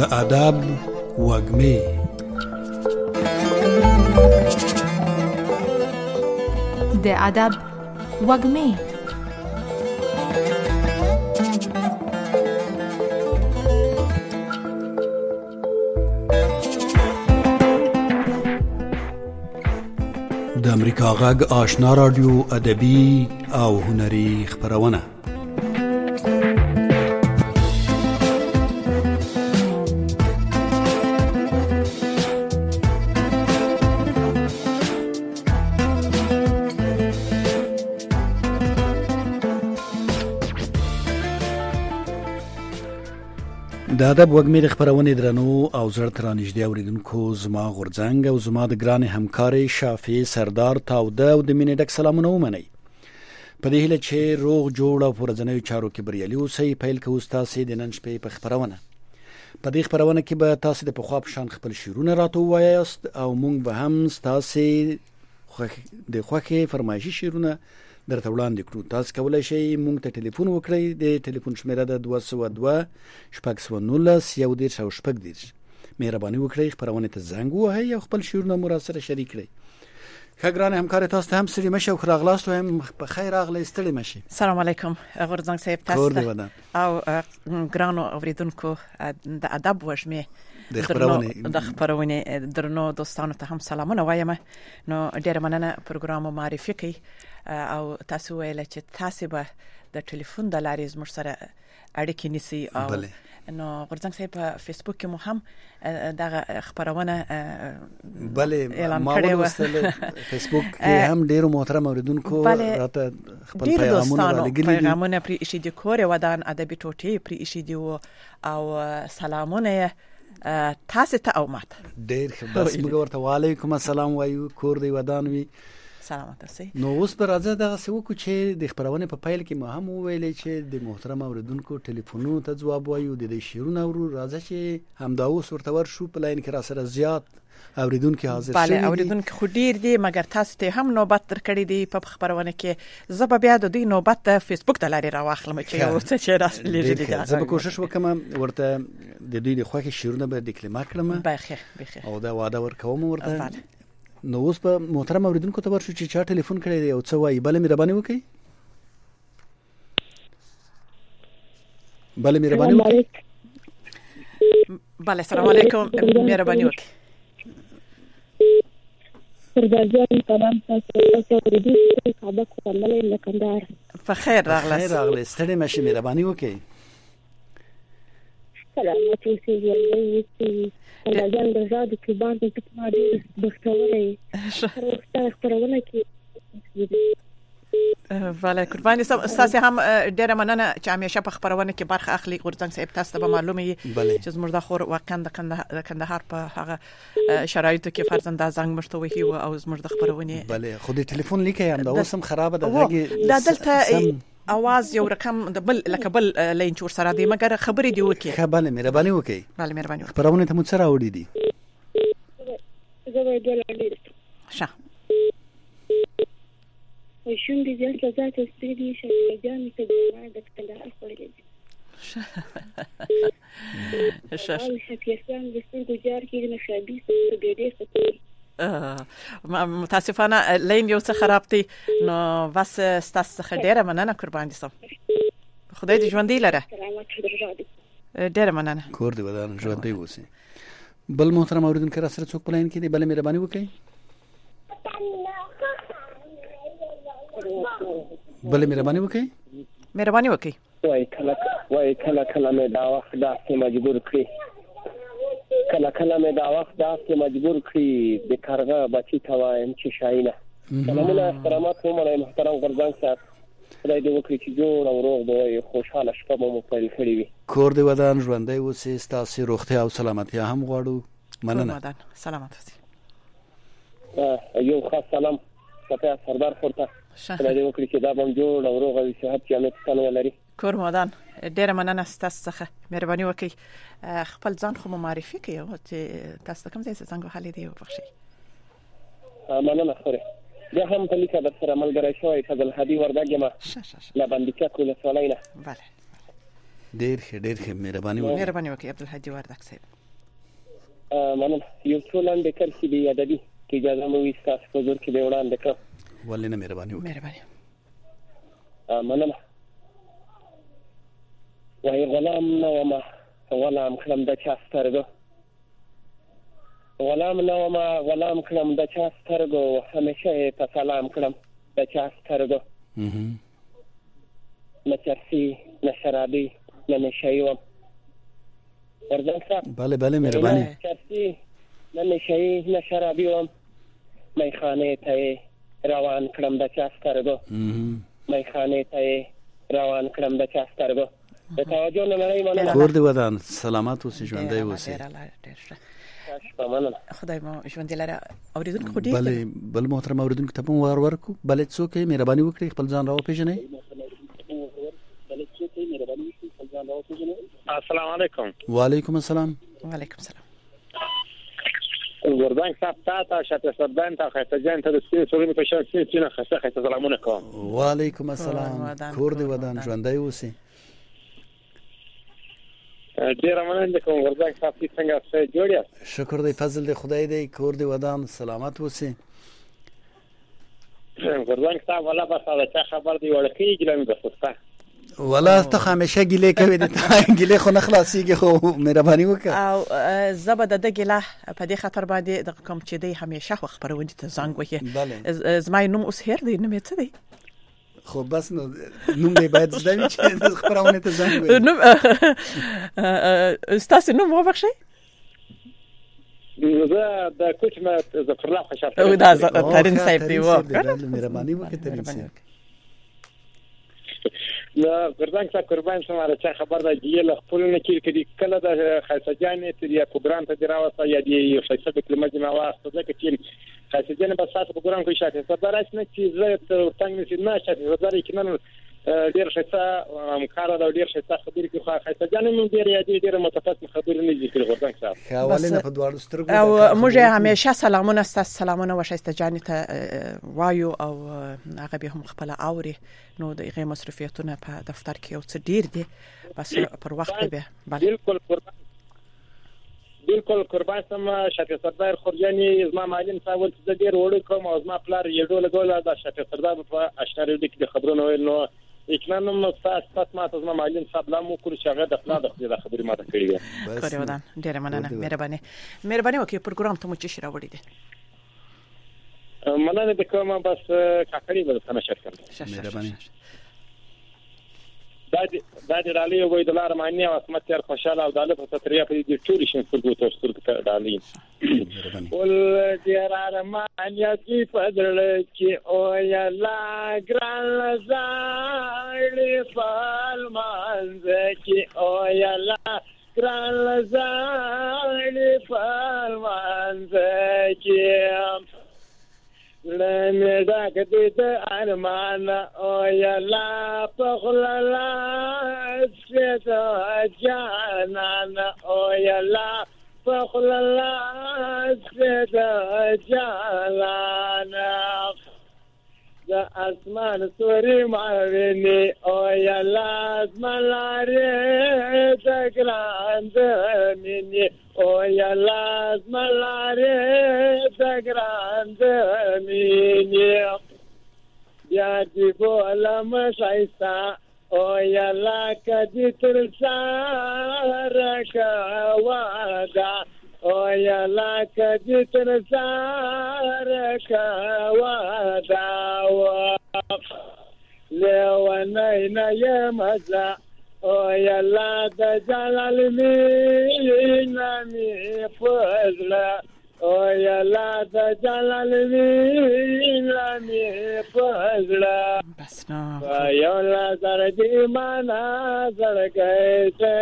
ادب وږمې د ادب وږمې د امریکا غږ آشنا رادیو ادبي او هنري خپرونه. د ادب وږمې د خپرونې درنو او زړه ته رانږدې اورېدونکو زما غورځنګ او زما د ګرانې همکارې شافعي سردار تاوده او د مینې ډک سلامونه ومنئ. په دې هیله چې روغ جوړ او په ورځنیو چارو کې بریالي اوسئ. پیل کوو ستاسې د نن شپې په خپرونه. په دې خپرونه کې به تاسې د پخوا په شان خپل شعرونه راته ووایاست او موږ به هم ستاسې د خوښې فرمایشي شعرونه درته وړاندې کړو. تاسو کولای شئ موږ ته ټلیفون وکړئ. د ټلیفون شمیره ده 202 619 10 مهرباني وکړئ خپرونه ته زنګ ووهئ او خپل شعرونه مو راسره شریک کړئ. ښه ګرانې همکارې تاسو ته هم ستړي مه شئ او ښه راغلاست او هم په خیر راغلی ستړي مه شئ. سلام علیکم غورځنګ صاحب تاسو ته او ګرانو اوریدونکو د ادب وږمې د خپرونې درنو دوستانو ته هم سلامونه وایم. نو ډېر مننه پروګرام معرفي کړئ او تاسو ویل چې تاسو به د ټلیفون د لارې زموږ سره اړیکې نیسئ او نو غورځنګ صاحب په فیسبوک کې مو هم دغه خپرونه اعلان کړې و. فیسبوک کې هم ډېر محترم اوریدونکو راته خپل پیغامونه پرې ایښي دي. کور ودان ادبي ټوټې پرې ایښي دي او سلامونه تاسو ته او ماته ډېر ښه. بس موږ ورته وعلیکم السلام وایو. کور دی ودان وي. سلامات اوسئ. نو اوس به راځه دغه څه وکړو چې د خپرونې په پیل کې مو هم وویلې چې د محترم اوریدونکو ټلیفونونو ته ځواب وایو. د دې شعرونه اورو. راځه چې همدا اوس ورته ورشو. په لاین کې را سره زیات اوریدونکو حاضر شوي دي. بله اوریدونکو خو ډېر دي مګر تاسو ته هم نوبت درکړی دی په خپرونه کې. زه به بیا د دوی نوبت د فیسبوک د لارې راواخلم چې یو څه چې رالیږلي دي. زه به کوشش وکړم ورته د دوی د خوښې شعرونه به ډیکلیمه کړم او دا وعده ورکوم ورته. نو اوس په محترم اوریدونکو ته ورشو چې چا ټلیفون کړی دی او څه وایي. بله مهرباني وکړئ. بله مهرباني وکړئ. بله سلام علیکم مهرباني وکړئ. سردارجان سلام تاسو اوریدونکو سابق کومل لکندار په خیر راغلاست. خیر راغلاست. ستړي مشه مهرباني وکړئ. سلامات اوسئ. سردارجان د زاد کې باندې ټکما دي بختوري خبرونه کې بله قرباني تاسو هم ډېر مننه چې همیشه په خبرونه کې برخه اخلي. غورځنګ صاحب تاسو ته معلومه وي چې زموږ د خور واقعا د کندهار په هغه شرایطو کې فرزنده زنګ مشته وي او زموږ د خبرونه بله خو د ټلیفون لیکي هم دا اوس هم خراب ده. دا دلته اواز یو رقم د بل لکه بل لین چور سره دی مګر خبرې دی وکي. ښه بله مهرباني وکړئ. بله مهرباني وکړئ. خبرونه ته مو څه راوړي دي؟ زه به دلته ښه شونډې ځان ته ذات ستړي شجاعت ته د کندهار خورلې شفیسان د سترګو جار کې نه شابي ګډې ستوري. متاسفانه لین یو څه خراب دی. نو بس ستاسو څخه ډېره مننه قربان دي سم. خدای دې ژوندۍ لره. ډېره مننه. کور دې ودان ژوندۍ اوسئ. بل محترم اوریدونکو را سره څوک په لاین کې دی؟ بله مهرباني وکړئ. بله مهرباني وکړئ. مهرباني وکړئ. وای کله مې دا وخت داسې مجبور کړی کله مې دا وخت داسې مجبور کړی د کارغه بچی ته وایم چې شاینه. سلامونه احترامات هم له محترم غورځنګ صاحب. خدای دې وکړي چې جوړ او روغ به وي. خوشاله شپه مو پیل کړې وي. کور دې ودان ژوندۍ اوسئ. ستاسې روغتیا او سلامتیا هم غواړو. مننه. سلامات اوسئ. یو خاص سلام ته سردار خورته. خدای دې وکړي چې دا به جوړ او روغ او صحت جامد تن ولري. کور مودان ډېر مننه تاسو څخه. مهرباني وکړئ خپل ځان خو معرفي کړئ او تاسو کوم ځای څنګه حالې دی وبخښئ. مننه خوري. بیا هم په لیکه در سره ملګری شوی فضل هادي وردګ ما لا باندې کول سوالینه. بله ډیر ښه مهرباني وکړئ عبدالهادي وردک صاحب. مننه. یو څو لاندې کرښې دي ادبي کې اجازه مو وي ستاسو په حضور کې به وړاندې کړم. ولې نه مهرباني وکړئ. مننه. وای غلام نه ومه غلام کړم د چا سترګو، غلام نه ومه غلام کړم د چا سترګو، همیشه یې په سلام کړم د چا سترګو. نه چرسي نه شرابي نه نشهیي وم. ورځنګ صاحب بله مهرباني. نه چرسي نه نشهیي نه شرابي وم، میخانې ته یې روان کړم د چا سترګو، میخانې ته یې روان کړم د چا سترګو. د توجه نه لرئ. مننه. کور دې ودان، سلامت اوسئ، ژوندی اوسئ. خدای مو ژوندی لري. اوریدونکو ډیر بل محترم اوریدونکو ته وار ورکو. بل څوک مهرباني وکړئ خپل ځان راوپېژنئ. السلام علیکم. وعلیکم السلام. وعلیکم السلام. ورځنګ صاحب تاسو شاته سردان ته خسته جان ته د سپین سوري په شان سپین خسته سلامونه کوم. وعلیکم السلام. کور دې ودان، ژوندی اوسئ. ډیر مننه کوم ورځنګ صاحب څنګه څه جوړ یاست؟ شکر دی، فضل دی خدای دی. کور دې ودان، سلامت اوسئ. ورځنګ صاحب ولا بس دا خبر دی ورکې ګلم بسسته ولا ته همیشه ګیله کوي د ګیله خو نه خلاصيږي، خو مهرباني وکړه. او زبده د ګیله په دې خاطر باندې د کوم چې دی همیشه خو خبرونه ته زنګ وکړي. زما نوم اوس هر دی، نوم څه دی؟ خو بس نو نوم دی باید زده وي چې خبرونه ته زنګ وکړي. نوم تاسو نوم وبخښئ. زه د کوچمه ظفر الله خوشحال. او دا ترين صاحب دی. مهرباني وکړئ ترين صاحب. لا ګردان څخه قربان شم را چې خبر راځي له خپل نه کړي کله د خاصجانې تریا پروګرام ته دراوسه یا دی خاصه د کلمه جما واسطه ځکه چې خاصجانې په ساتو پروګرام کې شاته صدر اسنه چې زه څنګه نشي نه شاته صدر کې نن ډیر شته کار دا ډیر شته خبرې کې خاصجانې مون ډیر یادې ډیر متفق خبرې نه ذکر ګردان صاحب. حواله په دوړو سترګو او موږ همیشه سلامونه ستاسو سلامونه وشایسته جانې ته وایو او هغه به هم خپل اوري. نو د غیر مصرفیتونه په دفتر کې یو څه ډیر دي، بس پر وخت به بالکل قربان سم. شفیع سردار خورجانی زما معلم صاحب چې ډیر وړو کوم او زما پلار یې ډول د شفیع سردار په اشعار دې کې خبرونه ویل. نو اکنانم تاسو ما ته زما معلم صاحب لا مو کول شغه د خپل د خبرې ماته کړی و. کړی و. ډیر مننه. مهرباني وکړئ پروګرام ته مو چې راوړی دي. مننه د کومه بس کاکړی به څنګه شکر. مهرباني. دا د علي وې د لار معنی او اسمت تر خوشاله او د الله په ستریا په دې ټول شي څرګو تاسو ته دالي. ول ديار معنی چې پدړ چې او یا لا ګران زاړي فال مانځ چې او یا لا ګران زاړي فال مانځ چې لمه دا کدی د ارمان او یا لا پخلا سپیت جانان او یا لا پخلا سپیت جانان د اسمان سوري ماویني او یا لا زملاره دګراند مني او یا لا زملاره دګراند مني بیا دی بولم شایستا او یا لا کدی تر سارکا وادا او یا لا کدی تر سارکا وادا لیوانای نایمزا او یا لا د جلال می فضل او یا لا د جلال می فضل بس نو یو لا زړه دی معنا زړګې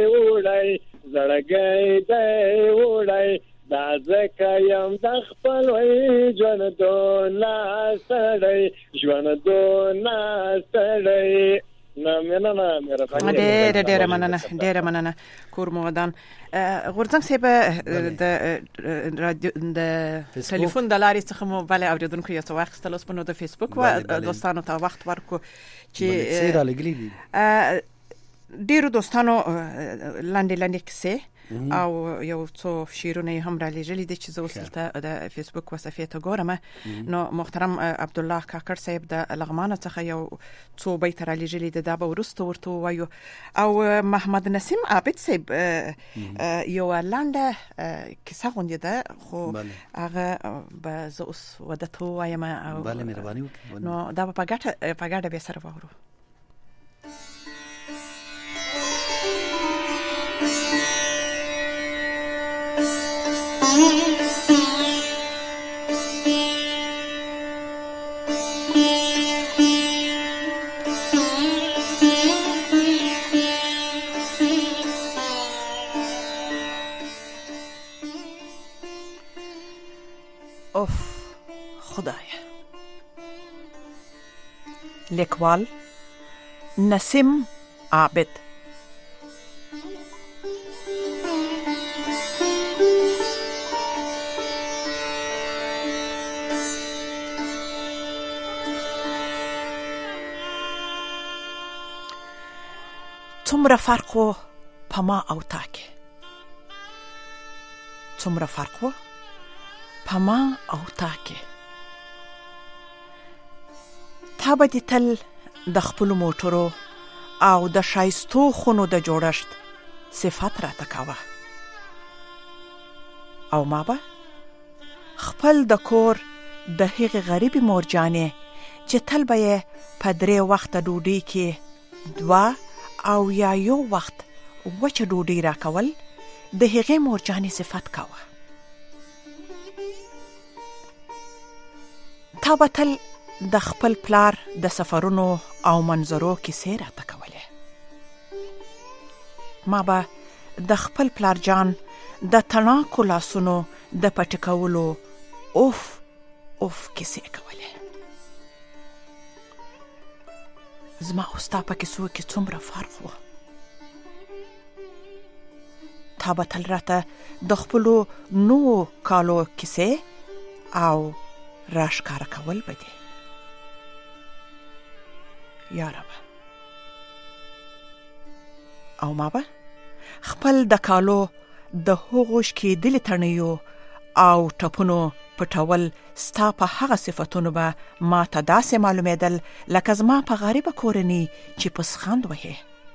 وړای دا ځکه یم د خپل ژوند دونه سړی نه ډېر مننه کور مو ودان. غورځنګ صاحب د ټلیفون د لارې څخه مو بل اوریدونکو یو څه وخت ستلوس په نو د فیسبوک و دوستانو ته وخت ورکو چې ډیرو دوستانو لاندې کیسې او یو څو شیرونه هم را لېږلي دي چې زه اوس دلته د فیسبوک وصفې ته ګورم. نو محترم عبدالله کاکړ صاحب د لغمانه څخه یو څو بیت را لېږلي دي، دا به وروسته ورته ووایو. او محمد نسیم عابد صاحب یو لنډه کیسه غوندې ده، خو هغه به زه اوس وده ته ووایم. بله مهرباني وکړئ. نو دا به په ګډه بیا سره واورو. خدایا. لیکوال نسیم عابد. څومره فرق و په ما او تا کې، څومره فرق و په ما او تا کې. تا به دې تل د خپلو موټرو او د ښایستو خونو د جوړښت صفت راته کاوه، او ما به خپل د کور د هغې غریبې مورجانې چې تل به یې په 3 وخته ډوډۍ کې 2 او یا 1 وخت وچه ډوډۍ راکول د هغې مورجانې صفت کاوه. تا به تل د خپل پلار د سفرونو او منظرو کیسې راته کولې. ما به د خپل پلار جان د تڼاکو لاسونو د پټ کولو اوف کیسې کولې. زما او ستا په کیسو کې څومره فرق و. تا به تل راته د خپلو نوو کالو کیسې او راښکاره کول به دي. یا رب. او ما به خپل د کالو د هغو شکېدلې تڼیو او ټپونو پټول ستا په هغه صفتونو به ما ته داسې معلومېدل لکه زما په غریبه کورنۍ چې پسخند وهې.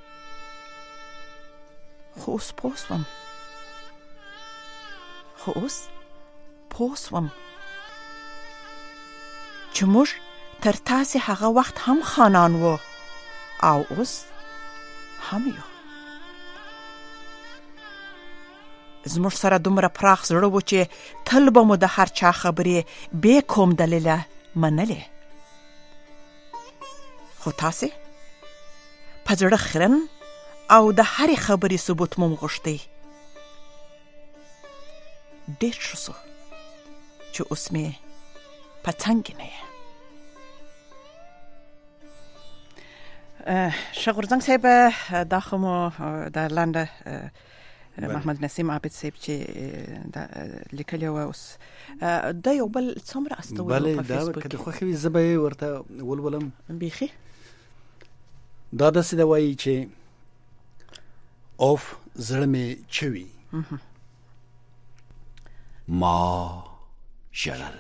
خو اوس پوه سوم چې موږ تر تاسې هغه وخت هم خانان وو او اوس هم یو. زموږ سره دومره پراخ زړه و چې تل به مو د هر چا خبرې بې کوم دلیله منلې. خو تاسې په زړه خرن او د هرې خبرې ثبوت مو غوښتی. ډېر ښه سو چې اوس مې په څنګ کې نه یې. ښه غورځنګ صاحب، دا خو مو د لنډه محمد نسیم عابد صاحب چې لیکلی و. اوس دا یو بل څومره استوي په فیسبوک کې. دا که د خوښې وي زه به یې ورته ولولم. بیخي دا داسې ده وایي چې اوف زړه مې چوي، ما ژړل.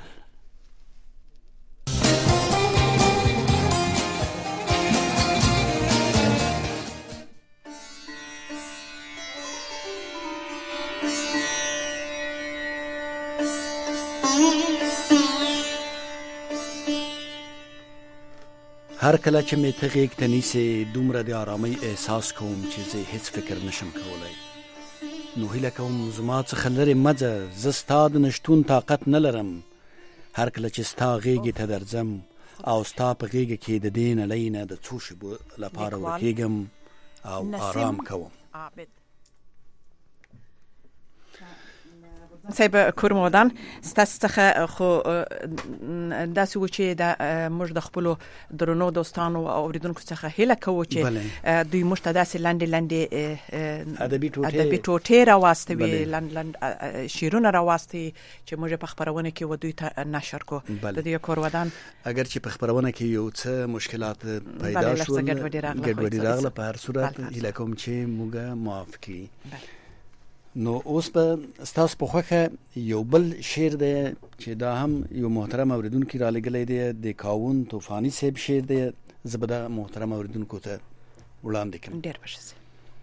هر کله چې مې ته غېږ ته نیسې دومره د آرامۍ احساس کوم چې زه هیڅ فکر نشم کولی. نو هیله کوم زما څخه لرې مه ځه، زه ستا د نشتون طاقت نه لرم. هر کله چې ستا غېږې ته درځم او ستا په غېږه کې د دې نړۍ نه د څو شېبو لپاره ورکېږم او آرام کوم. صاحب کورمودان ستاسو څخه خو داسې و چې د موږ د خپل درنو دوستانو او اوریدونکو څخه هیله کوو چې دوی موږ ته داسې لاندې ادبي ټوټې راواستوي لاند شیرونه راواستي چې موږ په خبرونه کې و دوی ته نشر کو د دې کورودان اگر چې په خبرونه کې یو څه مشکلات پیدا شول ګډوډي راغله په هر صورت هیله کوم چې موږ موافقي نو اوس په ستاسو په خوخه یو بل شعر دی چې دا هم یو محترم اوریدونکو را لګلې دی د کاون طوفاني صاحب شعر دی زبده محترم اوریدونکو ته وړاندې کوم ډېر بشسي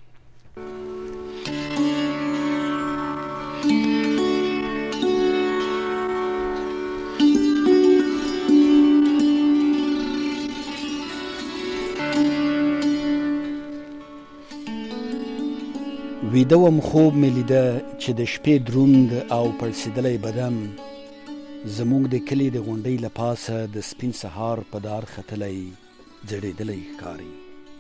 ویدوم خوب مې لیده چې د شپې دروند او پړسېدلی بدن زموږ د کلي د غونډۍ له پاسه د سپین سهار په دار ختلی ځړېدلی ښکاري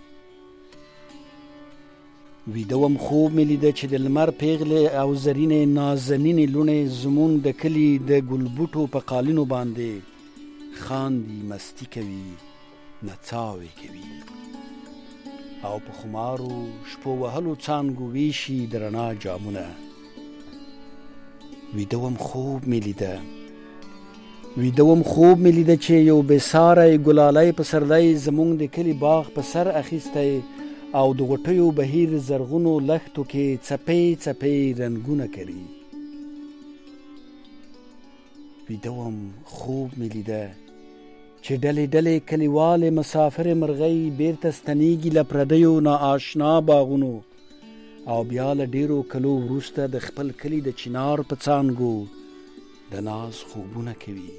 ویدوم خوب مې لیده چې د لمر پیغلې او زرینې نازنینې لوڼې زموږ د کلي د ګلبوټو په قالینو باندې خاندي مستی کوي نڅاوې کوي او په خمارو شپو وهلو څانګو ویشي د رڼا جامونه ویدوم خوب مې لیده چې یو بېساری ګلالی پسرلی زموږ د کلي باغ په سر اخیستی او د غوټیو بهیر زرغونو لښتو کې څپې څپې رنګونه کوي ویدوم خوب مې لیده چې ډلې ډلې کلیوالې مسافر مرغۍ بیرته ستنېږي له پردیو ناآشنا باغونو او بیا له ډېرو کلو وروسته د خپل کلي د چنار په څانګو د ناز خوبونه کوي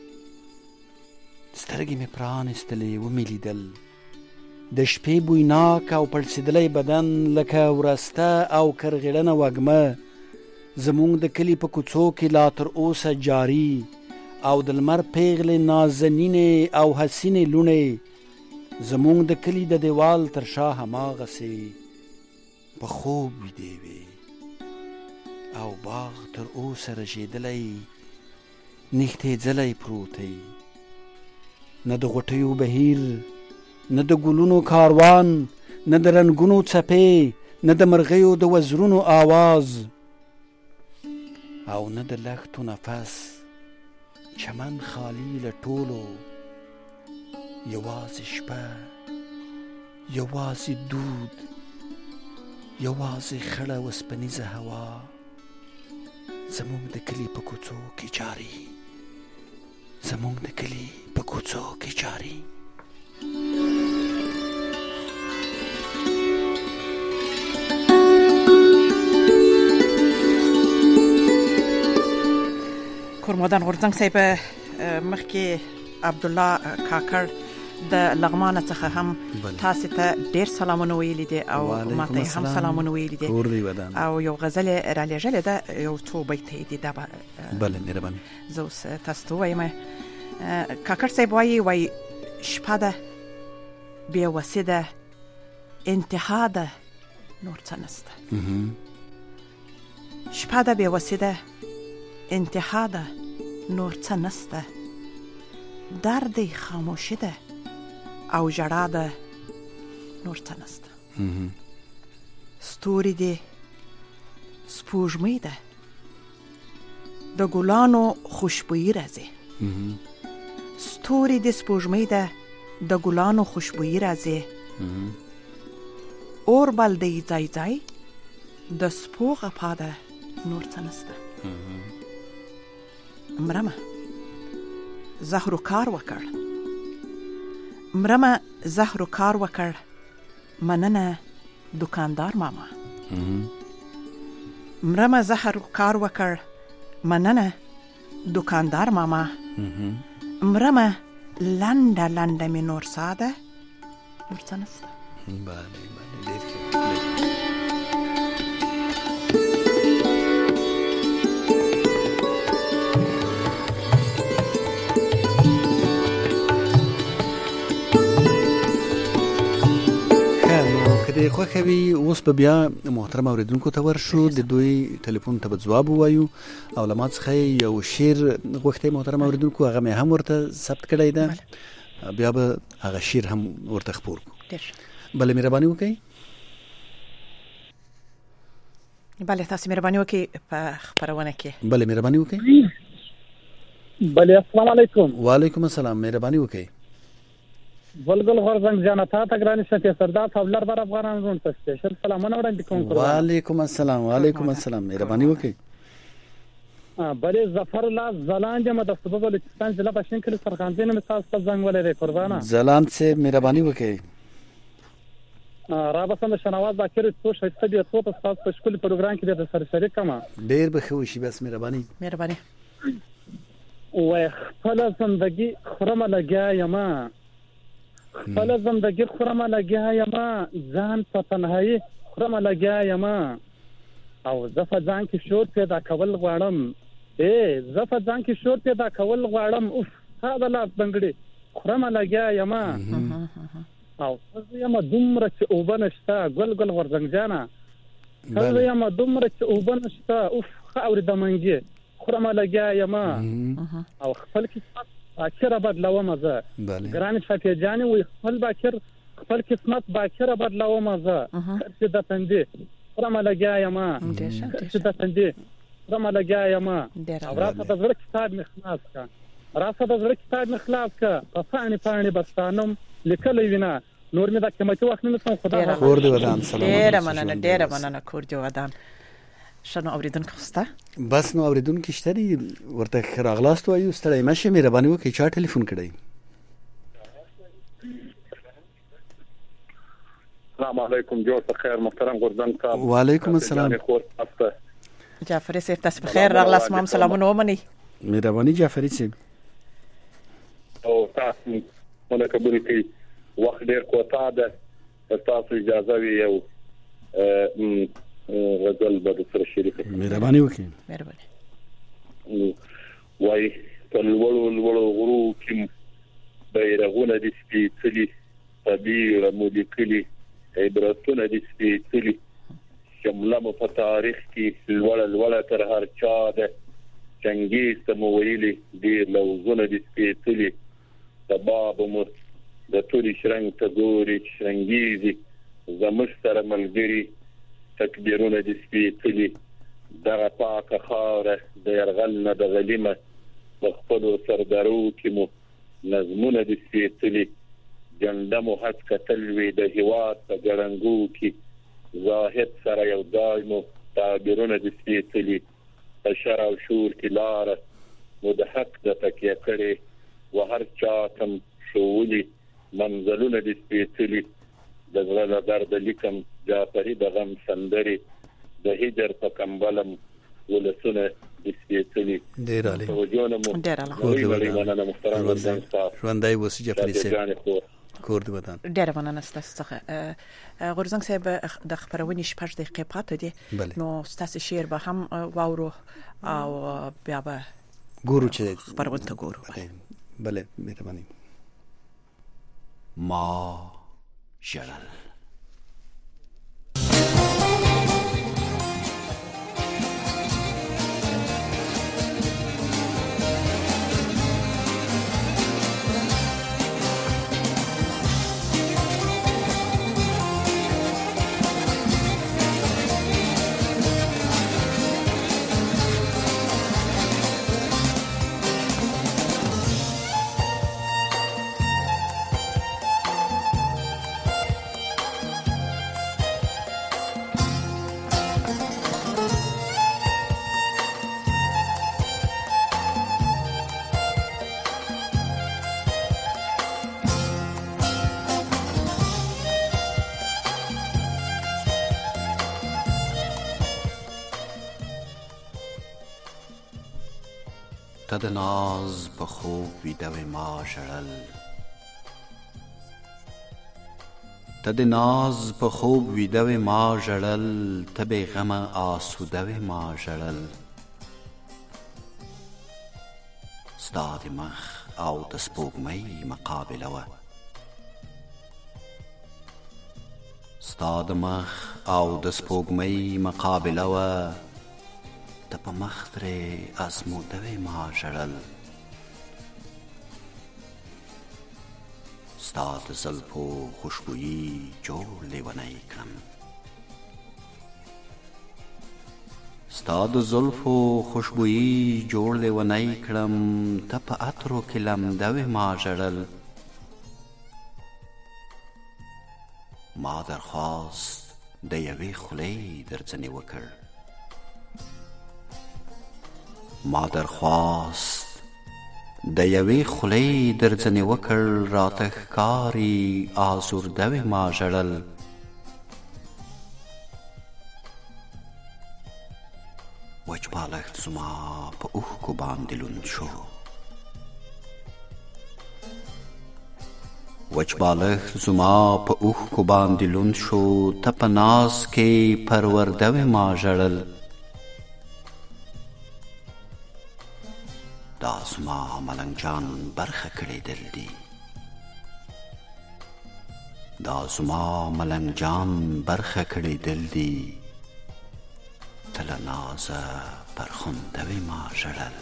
سترګې مې پرانیستلې ومې لیدل د شپې بویناک او پړسېدلی بدن لکه ورسته او کرغېړنه وږمه زموږ د کلي په کوڅو کې لا تر اوسه جاري او د لمر پیغلې نازنینې او حسینې لوڼې زموږ د کلي د دیوال تر شا هماغسې په خوب ویدې وې او باغ تر اوسه رژېدلی نښتېدلی پروت دی نه د غوټیو بهیر نه د ګلونو کاروان نه د رنګونو څپې نه د مرغیو د وزرونو آواز او نه د لښتو نفس چمن خالی له ټولو یوازې شپه یوازې دود یوازې خړه وسپنیزه هوا زموږ د کلي په کوڅو کې جاري کورمودان غورځنګ صاحب مخکې عبدالله کاکړ د لغمان څخه هم تاسو ته ډیر سلامونه ویلي دي او ماته هم سلامونه ویلي دي او یو غزل را لېږلې ده یو څو بیت دي دا بله مهرباني زه اوس تاسو ته وایم کاکړ صاحب وایي شپه ده بې وسې ده انتها ده نور څه نسته شپه ده بې وسې ده انتها ده نور څه نسته درد خاموشي ده او ژړا ده نور څه نسته ستوري دي سپوږمۍ ده د ګلانو خوشبويي راځي ستوري دي سپوږمۍ ده د ګلانو خوشبويي راځي اور بل دی ځای ځای د سپو غپا ده نور څه نسته مرمه زهرو کار وکړ مننه دکاندار ماما مرمه زهرو کار وکړ مننه دکاندار ماما مرمه لنډه لنډه می نور ساده نور څه نسته بله د چې خوښوي. اوس به بیا محترم اوریدونکو ته ورشو، د دوی ټلیفون ته به ځواب ووایو او له ما څخه یو شعر غوښتی محترم اوریدونکو، هغه مې هم ورته ثبت کړی ده، بیا به هغه شعر هم ورته خپور کړو. بله مهرباني وکړئ. بله تاسو مهرباني وکړئ په خپرونه کې. بله مهرباني وکړئ. بله السلام علیکم. وعلیکم السلام، مهرباني وکړئ. بلبل غورزنګ جانتا ته ګرانی شته سردار تبلر بر افغانان زون ته سپیشل سلامونه وړاندې کوم. وعلیکم السلام. وعلیکم السلام، مهرباني وکړئ. بله ظفر الله زلان جمع د صوبه بلوچستان ضلع بشین کلی سرخانزین میں تاسو ته زنګ ولري قربانا. زلان سے مهرباني وکړئ. را بسند شنواز باکر تو شایسته دی تو تاسو په شکل پروګرام کې د سر شریک کما ډیر به خو شي. بس مهرباني وای خپل زندگی خرمه لګیا یما، خپل زندگی خرمه لګیا یما، ځان په تنهایی خرمه لګیا یما، او زفه ځان کې شور پیدا کول غواړم، زفه ځان کې شور پیدا کول غواړم، اوف هغه لا بنګړي خرمه لګیا یما، او زه یم دومره چې اوبه نشته ګل ګل غورځنګ جانه، زه یم دومره چې اوبه نشته اوف خاورې د منګي خرمه لګیا یما، او خپل قسمت باکره بدلوم زه. ګران شفیع جانې وي خپل قسمت باکره بدلوم زه، چې د تندې خرمه لګیا یما، چې د تندې خرمه لګیا یما، او راته د زړه کتاب مې خلاص کا، راته د زړه کتاب مې خلاص کا، په پاڼې پاڼې بستانم لیکلی وینه، نور مې د قیمتي وخت نه نسم. خدا کور دې ودان. سلام. ډیره مننه کور دې ودان. شنو اوریدونکو خوسته بس نو اوریدونکو شته دي ورته راغلاست وایو ستړی مشه مهرباني وکړئ. چا ټلیفون کړی؟ السلام علیکم، جوړ په خیر محترم غورځنګ صاحب. وعلیکم السلام. جعفری صاحب تاسو په خیر راغلاست، مام سلامونه ومني. مهرباني جعفری صاحب. او تاسو مونږ قبول کړئ، وخت ډیر کوتاه ده، تاسو اجازه وي یو غزل به سره شریک کړئ. مهرباني وکړئ. مهرباني. وای په لوړو غرو کې بیرغونه دي سپېڅلي، طبیعي مولیکلي عبرتونه دي سپېڅلي، شمله مو په تاریخ کې لوړه تر هر چا ده، چنګیز ته مو ویلي ډېر لوظونه دي سپېڅلي، سبا به مو د توري شرنګ ته ګوري شرنګیزي، زموږ سره ملګري تکبیرونه دي سپېڅلي، دغه پاکه خاوره د یرغل نه د غلیمه، په خپلو سردارو کې مو نظمونه دي سپېڅلي، جنډه مو هسکه تل وي د هېواد په ګړنګو کې، زاهد سره یو ځای مو تعبیرونه دي سپېڅلي، په شر او شور کې لاره مو د حق د تکیه کړې، و هر چا تم ښوولي منزلونه دي سپېڅلي، د زړه له درده لیکم جعفري د غم سندرې، د هجر په کمبلم ولسونه دي سپېڅلي. ډېر عالي. توجهونه مو ډېره مننه محترم غورځنګ صاحب. ژوندی اوسئ جعفري صاحب. کور دې ودان. ډېره مننه ستاسو څخه. غورځنګ صاحب د خپرونې 6 دقیقې پاتې دي، نو ستاسو شعر به هم واورو او بیا به ګورو چې خپرونه ته ګورو. بله مهرباني. ما ژړل. ته د ناز په خوب ویده وې ما ژړل، ته د ناز په خوب ویده وې ما ژړل، ته بې غمه آسوده وې ما ژړل، ستا د مخ او د سپوږمۍ مقابله وه، ستا د مخ او د سپوږمۍ مقابله وه، ته په مخ ترې ازموده وې ما ژړل. ستا د زلفو خوشبويي جوړ لیونی کړم، ستا د زلفو خوشبويي جوړ لیونی کړم، ته په عطرو کې لمده وې ما ژړل. ما درخواست د یوې خولې در ځنې وکړ، ما درخواست د یوې خولې در ځنې وکړ، راته ښکاري آزرده وې ما ژړل. وچ بالښت زما په اوښکو باندې لوند شو، وچ بالښت زما په اوښکو باندې لوند شو، ته په ناز کې پرورده وې ما ژړل. دا زما ملنګ جان برخه کړې دل دی، دا زما ملنګ جان برخه کړې دل دی، ته له نازه پرخونده وې ما ژړل،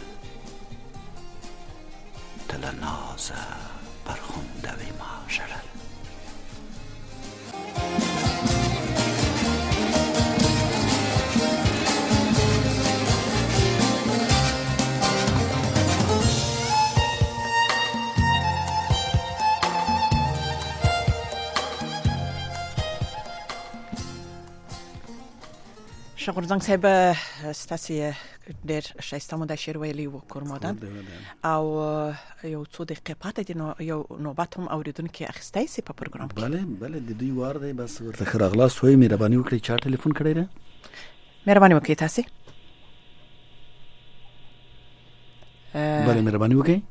ته له نازه پرخونده وې ما ژړل. غورځنګ صاحب ستاسې ډېر ښایسته مو دا شعر ویلی و کورمادن، او یو څو دقیقې پاتې دي، نو یو نوبت هم اورېدونکي اخیستی سي په پروګرام کې. بله د دوی وار دی، بس ورته ښه راغلاست وایي. مهرباني وکړئ، چا ټلیفون کړی دی؟ مهرباني وکړئ تاسې. بله مهرباني وکړئ.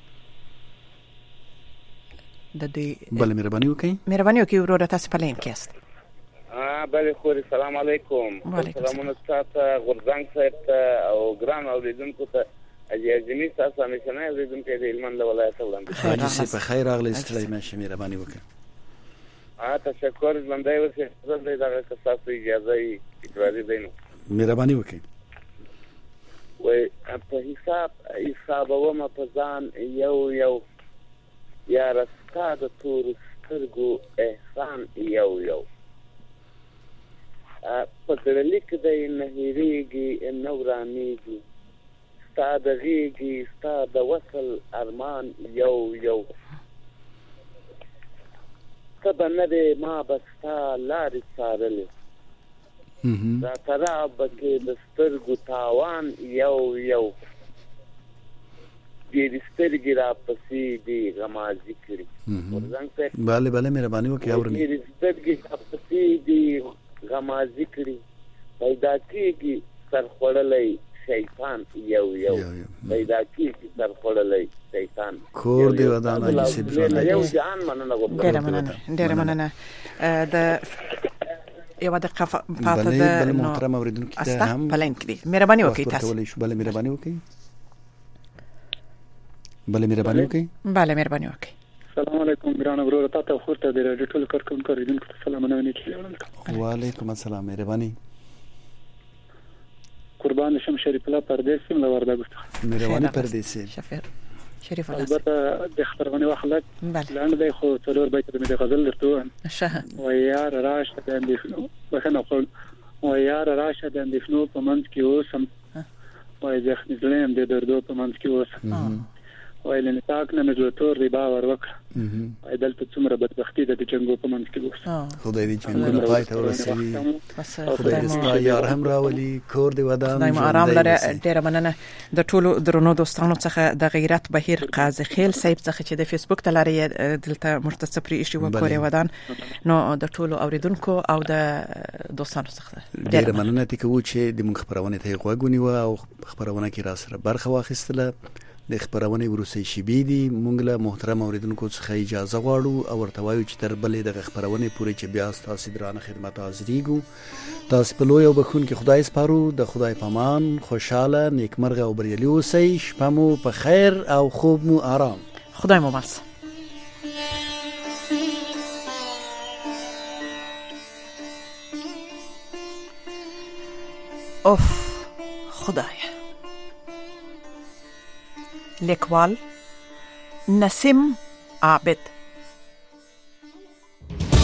د دوی بله مهرباني وکړئ. مهرباني وکړئ وروره، تاسې په لین کې یاست. بله خوري، سلام علیکم. سلامونه ستاسو غورځنګ صاحب ته او ګران اوریدونکو ته. حاجي اعظمي ستاسو همیشنی اوریدونکی د هلمند له ولایته وړاندې. حاجي صاحب په خیر راغلی، ستړی مه شئ، مهرباني وکړئ. تشکر، ژوندی اوسئ. دی دغه که ستاسو اجازه یې اجباري دی نو مهرباني وکړئ. وایي په حسابومه په ځان یو یو، یاره ستا د تورو سترګو احسان یو یو، په زړه لیک دی نه هېرېږي نه ورانېږي، ستا د غېږې ستا د وصل ارمان یو یو، ته به نه دی ما به ستا لارې څارلې، راته رابه کې د سترګو تاوان یو یو، ډېرې سترګې راپسې دې غمازي کړي. بله بله مهرباني وکړئ، اورم. ډېرې سترګې راپسې دې غمازي کړي، پیدا کېږي سرخوړلی شیطان یو یو، پیدا کېږي سرخوړلی شیطان. کور دې ودان حاجي صاحب، یو جان مننه غواړم. ډېره مننه. د یوه دقیقه پاته ده، بله محترم اورېدونکي ته هم په لین کې دي، مهرباني وکړئ تاسو. بله مهرباني وکړئ. بله مهرباني وکړئ. بله مهرباني وکړئ. السلام علیکم ګران وروره، تا ته خور ته د راډیو ټولو کارکوونکو اوریدونکو ته سلامونه وکړم. وعلیکم السلام، مهرباني. قربان شم، شریف الله پردیسی له وردګو څخه. مهرباني پردیسی. شریف الله. البته د خبرونه وخت لاند دی، خو څلور بیت د غزل درته وایم. و یار راشه د اندېښنو بخنه خپل، و یار راشه د اندېښنو په منځ کې اوسم، وای ځخنې زړه د دردو په منځ کې اوسم، وای لنه تاک نه مې تور دی باور وکړه، وای دلته څومره بدبختي د جنگو په منځ کې اوسم. خدای دې جنگونه پای ته ورسوي، خدای دې ستا یار هم راولي، کور دې ودان. خدای مو آرام لري. ډېره مننه د ټولو درنو دوستانو څخه د غیرت بهیر قاضي خیل صاحب څخه چې د فیسبوک ته لري دلته مرتضی پرې ایشي و کور ودان. نو د ټولو اوریدونکو او د دوستانو څخه ډېره مننه کوو چې د موږ خبرونه ته غوږ ونیو او خبرونه کې را سره برخه واخیستله. د خبرونه وروسته شیبې دي، موږ له محترم اوریدونکو څخه اجازه غواړو او ورته وایو چې تر بلې د خبرونه پورې چې بیا تاسو درانه خدمات حاضرېږو. تاسو په لوی او بخون کې خدای سپارو. د خدای پامان، خوشاله، نیکمرغه او بریالي اوسئ. شپه مو په خیر او خوب مو آرام. خدای مو مل. اوف خدایا. لیکوال نسیم عابد.